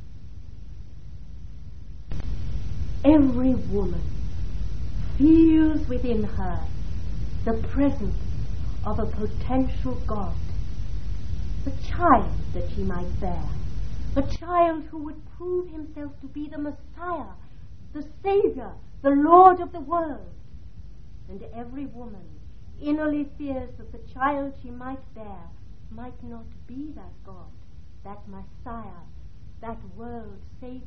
Every woman feels within her the presence of a potential God, the child that she might bear, the child who would prove himself to be the Messiah, the Savior, the Lord of the world. And every woman innerly fears that the child she might bear might not be that God, that Messiah, that world Savior.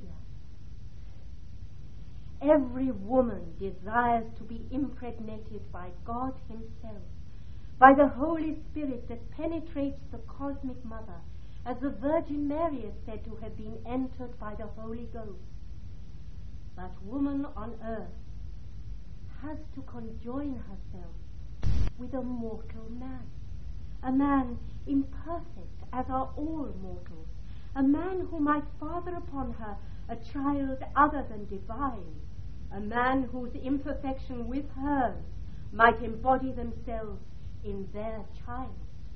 Every woman desires to be impregnated by God himself, by the Holy Spirit that penetrates the cosmic mother, as the Virgin Mary is said to have been entered by the Holy Ghost. But woman on earth has to conjoin herself with a mortal man, a man imperfect as are all mortals, a man who might father upon her a child other than divine, a man whose imperfection with hers might embody themselves in their child.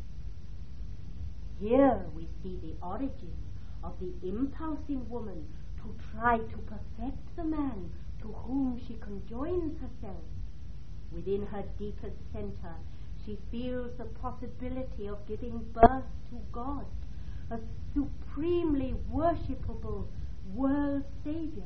Here we see the origin of the impulse in woman to try to perfect the man to whom she conjoins herself. Within her deepest center, she feels the possibility of giving birth to God, a worshipable world Savior.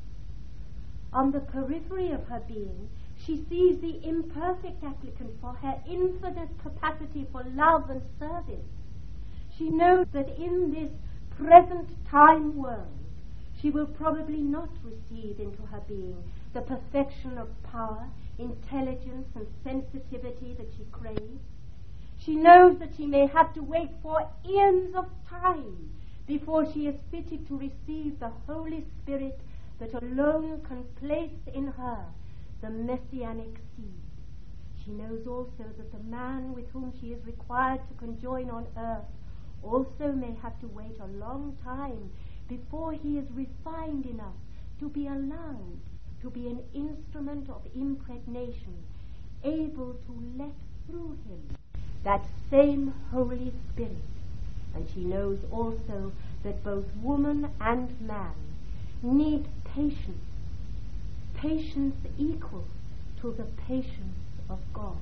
On the periphery of her being, she sees the imperfect applicant for her infinite capacity for love and service. She knows that in this present time world, she will probably not receive into her being the perfection of power, intelligence, and sensitivity that she craves. She knows that she may have to wait for eons of time before she is fitted to receive the Holy Spirit that alone can place in her the messianic seed. She knows also that the man with whom she is required to conjoin on earth also may have to wait a long time before he is refined enough to be allowed to be an instrument of impregnation, able to let through him that same Holy Spirit. And she knows also that both woman and man need patience, patience equal to the patience of God.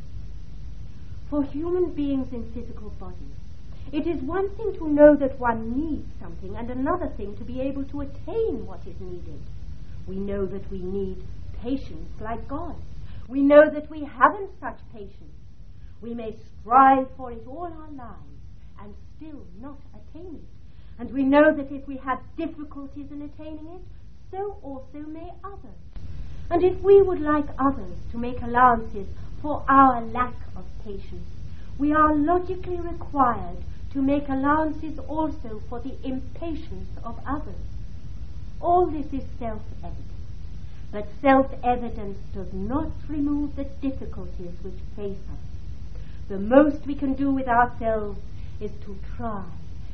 For human beings in physical bodies, it is one thing to know that one needs something and another thing to be able to attain what is needed. We know that we need patience like God. We know that we haven't such patience. We may strive for it all our lives and still not attain it. And we know that if we have difficulties in attaining it, so also may others. And if we would like others to make allowances for our lack of patience, we are logically required to make allowances also for the impatience of others. All this is self-evident. But self-evidence does not remove the difficulties which face us. The most we can do with ourselves is to try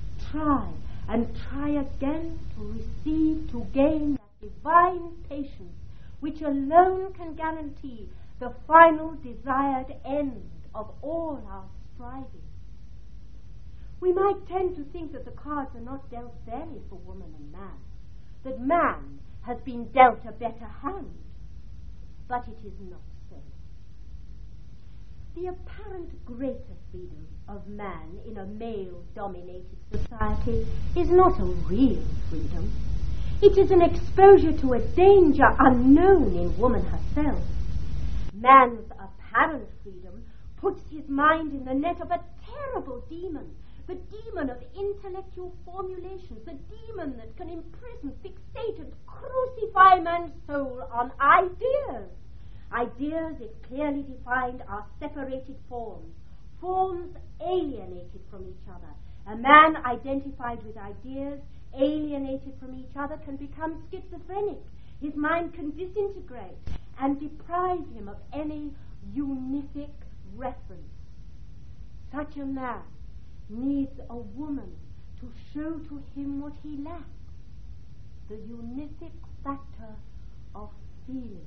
and try again to receive, to gain that divine patience which alone can guarantee the final desired end of all our striving. We might tend to think that the cards are not dealt fairly for woman and man, that man has been dealt a better hand, but it is not so. The apparent greater freedom of man in a male-dominated society is not a real freedom. It is an exposure to a danger unknown in woman herself. Man's apparent freedom puts his mind in the net of a terrible demon, the demon of intellectual formulations, the demon that can imprison, fixate, and crucify man's soul on ideas. Ideas, if clearly defined, are separated forms, forms alienated from each other. A man identified with ideas, alienated from each other, can become schizophrenic. His mind can disintegrate and deprive him of any unific reference. Such a man needs a woman to show to him what he lacks, the unific factor of feeling.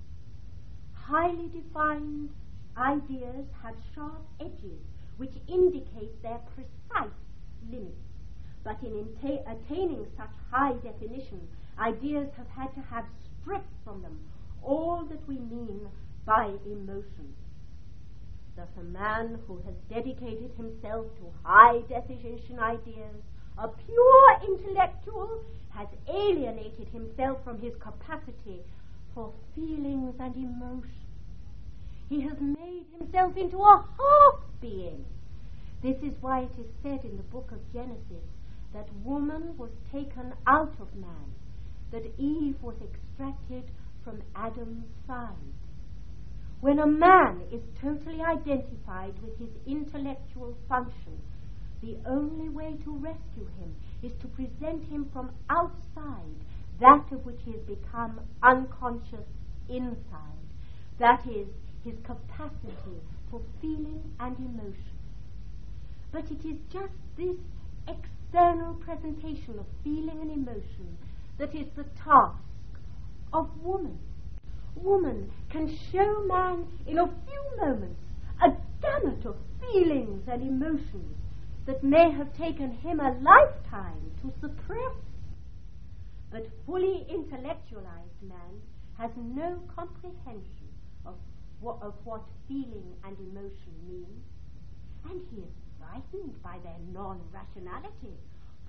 Highly defined ideas have sharp edges which indicate their precise limits. But in attaining such high definition, ideas have had to have stripped from them all that we mean by emotion. Thus a man who has dedicated himself to high definition ideas, a pure intellectual, has alienated himself from his capacity for feelings and emotions. He has made himself into a half-being. This is why it is said in the book of Genesis that woman was taken out of man, that Eve was extracted from Adam's side. When a man is totally identified with his intellectual function, the only way to rescue him is to present him from outside that of which he has become unconscious inside. That is, his capacity for feeling and emotion. But it is just this external presentation of feeling and emotion that is the task of woman. Woman can show man in a few moments a gamut of feelings and emotions that may have taken him a lifetime to suppress. But fully intellectualized man has no comprehension of what feeling and emotion mean, and he is frightened by their non-rationality,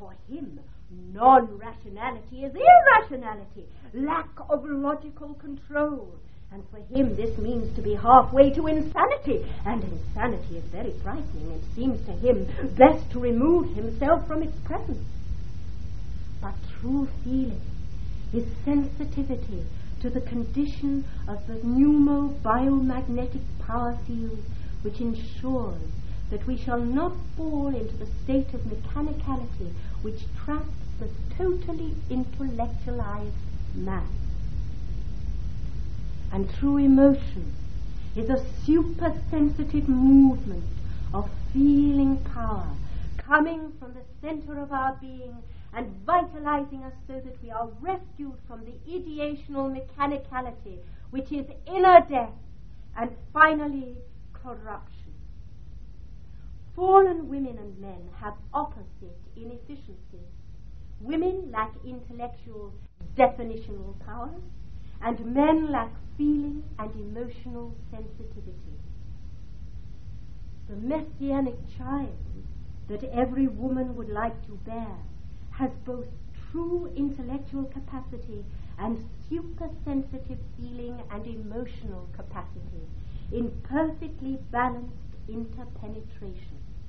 For him, non-rationality is irrationality, lack of logical control. And for him, this means to be halfway to insanity. And insanity is very frightening. It seems to him best to remove himself from its presence. But true feeling is sensitivity to the condition of the pneumo-biomagnetic power field, which ensures that we shall not fall into the state of mechanicality which traps the totally intellectualized man. And true emotion is a supersensitive movement of feeling power coming from the center of our being and vitalizing us so that we are rescued from the ideational mechanicality which is inner death and finally corruption. Fallen women and men have opposite inefficiencies. Women lack intellectual definitional powers, and men lack feeling and emotional sensitivity. The messianic child that every woman would like to bear has both true intellectual capacity and supersensitive feeling and emotional capacity in perfectly balanced interpenetration.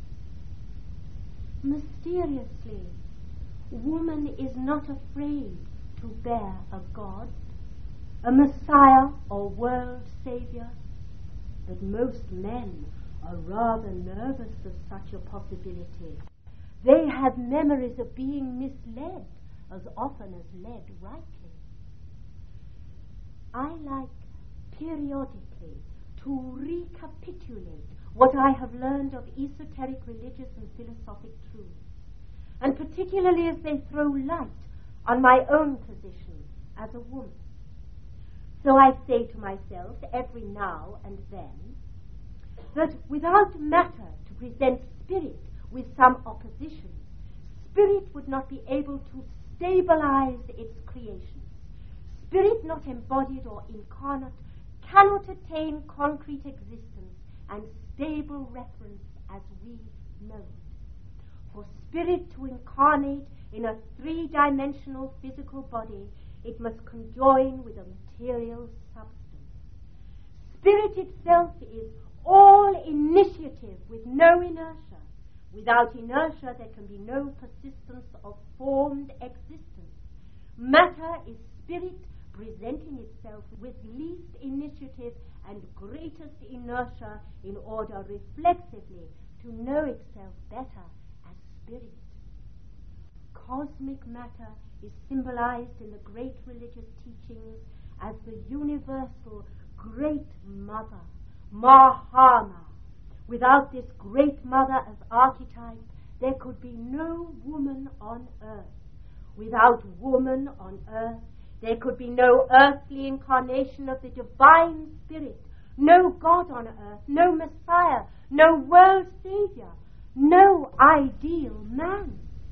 Mysteriously, woman is not afraid to bear a God, a Messiah or world Savior, but most men are rather nervous of such a possibility. They have memories of being misled as often as led rightly. I like periodically to recapitulate what I have learned of esoteric religious and philosophic truths, and particularly as they throw light on my own position as a woman. So I say to myself every now and then that without matter to present spirit with some opposition, spirit would not be able to stabilize its creation. Spirit not embodied or incarnate cannot attain concrete existence and stable reference as we know it. For spirit to incarnate in a three-dimensional physical body, it must conjoin with a material substance. Spirit itself is all initiative with no inertia. Without inertia, there can be no persistence of formed existence. Matter is spirit presenting itself with least initiative and greatest inertia in order reflexively to know itself better as spirit. Cosmic matter is symbolized in the great religious teachings as the universal great mother, Mahama. Without this great mother as archetype, there could be no woman on earth. Without woman on earth, there could be no earthly incarnation of the divine spirit, no God on earth, no Messiah, no world Savior, no ideal man.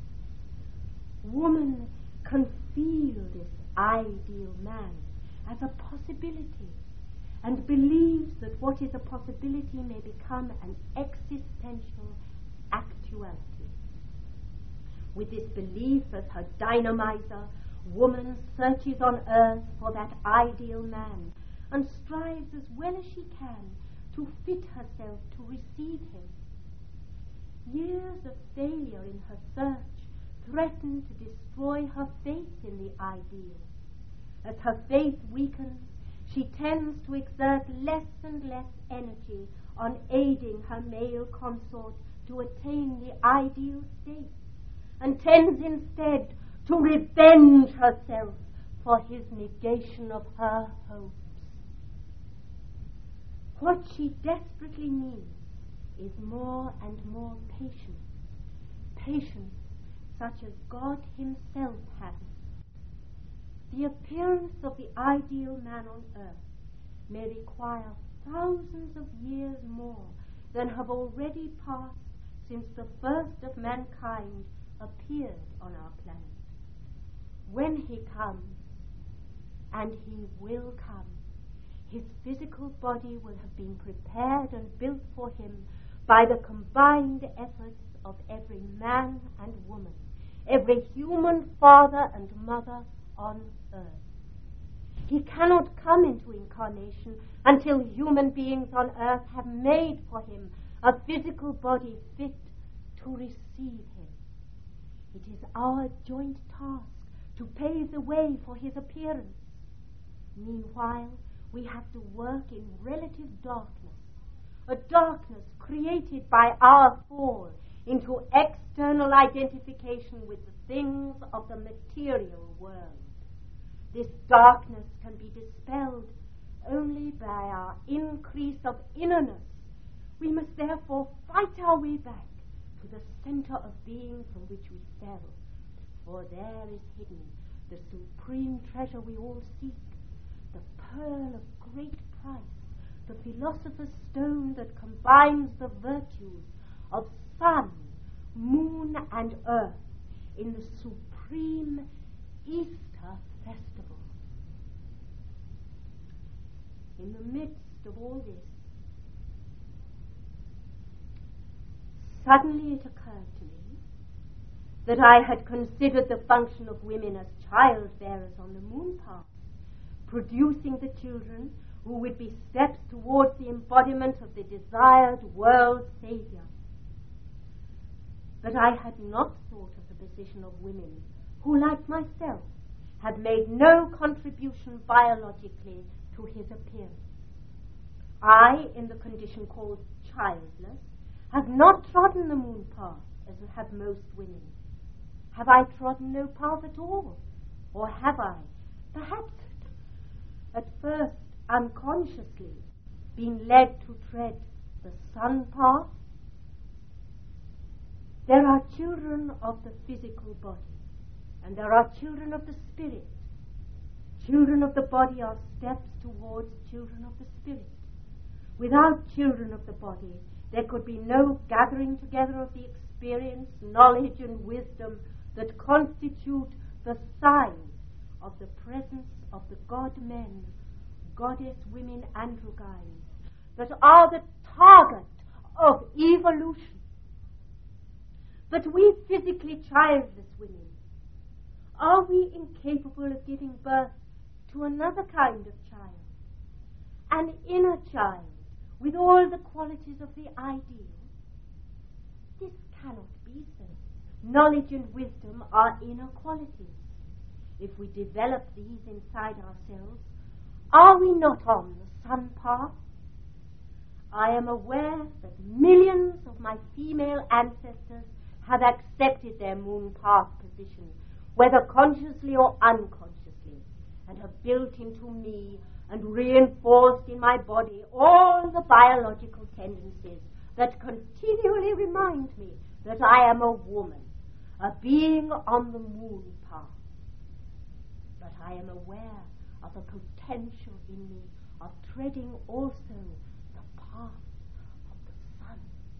Woman can feel this ideal man as a possibility and believes that what is a possibility may become an existential actuality. With this belief as her dynamizer, woman searches on earth for that ideal man and strives as well as she can to fit herself to receive him. Years of failure in her search threaten to destroy her faith in the ideal. As her faith weakens, she tends to exert less and less energy on aiding her male consort to attain the ideal state, and tends instead to revenge herself for his negation of her hopes. What she desperately needs is more and more patience, patience such as God himself has. The appearance of the ideal man on earth may require thousands of years more than have already passed since the first of mankind appeared on our planet. When he comes, and he will come, his physical body will have been prepared and built for him by the combined efforts of every man and woman, every human father and mother on earth. He cannot come into incarnation until human beings on earth have made for him a physical body fit to receive him. It is our joint task to pave the way for his appearance. Meanwhile, we have to work in relative darkness, a darkness created by our fall into external identification with the things of the material world. This darkness can be dispelled only by our increase of innerness. We must therefore fight our way back to the center of being from which we fell, for there is hidden the supreme treasure we all seek, the pearl of great price, the philosopher's stone that combines the virtues of sun, moon, and earth in the supreme Easter festival. In the midst of all this, suddenly it occurred to me that I had considered the function of women as child-bearers on the moon path, producing the children who would be steps towards the embodiment of the desired world Savior. But I had not thought of the position of women who, like myself, had made no contribution biologically to his appearance. I, in the condition called childless, have not trodden the moon path as have most women. Have I trodden no path at all? Or have I, perhaps at first unconsciously, been led to tread the sun path? There are children of the physical body, and there are children of the spirit. Children of the body are steps towards children of the spirit. Without children of the body, there could be no gathering together of the experience, knowledge, and wisdom that constitute the sign of the presence of the God-men, goddess-women androgynes, that are the target of evolution. But we physically childless women, are we incapable of giving birth to another kind of child, an inner child with all the qualities of the ideal? This cannot be so. Knowledge and wisdom are inner qualities. If we develop these inside ourselves, are we not on the sun path? I am aware that millions of my female ancestors have accepted their moon path position, whether consciously or unconsciously, and have built into me and reinforced in my body all the biological tendencies that continually remind me that I am a woman, a being on the moon path. But I am aware of a potential in me of treading also the path of the sun.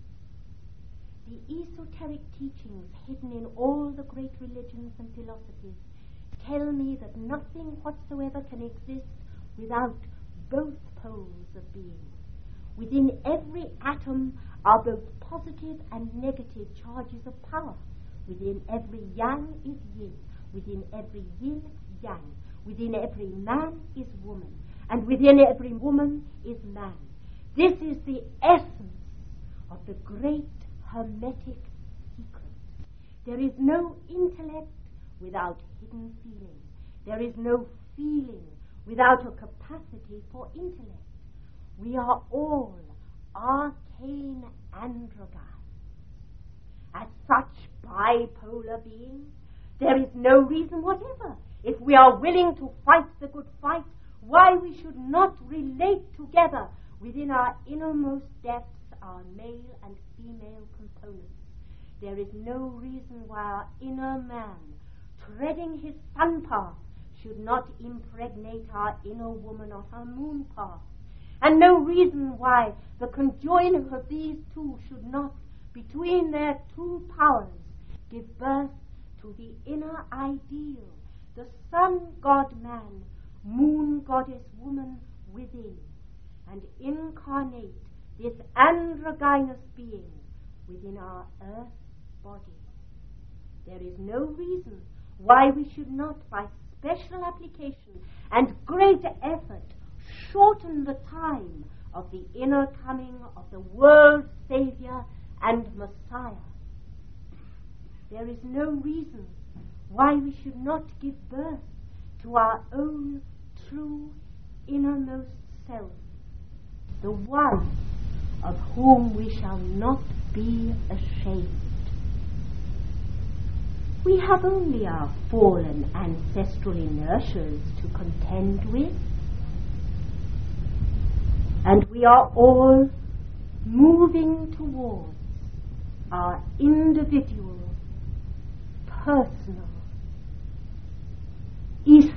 The esoteric teachings hidden in all the great religions and philosophies tell me that nothing whatsoever can exist without both poles of being. Within every atom are both positive and negative charges of power. Within every yang is yin. Within every yin, yang. Within every man is woman. And within every woman is man. This is the essence of the great Hermetic secret. There is no intellect without hidden feeling. There is no feeling without a capacity for intellect. We are all arcane androgynes. As such bipolar beings, there is no reason whatever, if we are willing to fight the good fight, why we should not relate together within our innermost depths, our male and female components. There is no reason why our inner man, treading his sun path, should not impregnate our inner woman on her moon path, and no reason why the conjoining of these two should not, between their two powers, give birth to the inner ideal, the sun god-man, moon goddess-woman within, and incarnate this androgynous being within our earth body. There is no reason why we should not, by special application and great effort, shorten the time of the inner coming of the world's Savior and Messiah. There is no reason why we should not give birth to our own true innermost self, the one of whom we shall not be ashamed. We have only our fallen ancestral inertias to contend with, and we are all moving towards our individual, personal,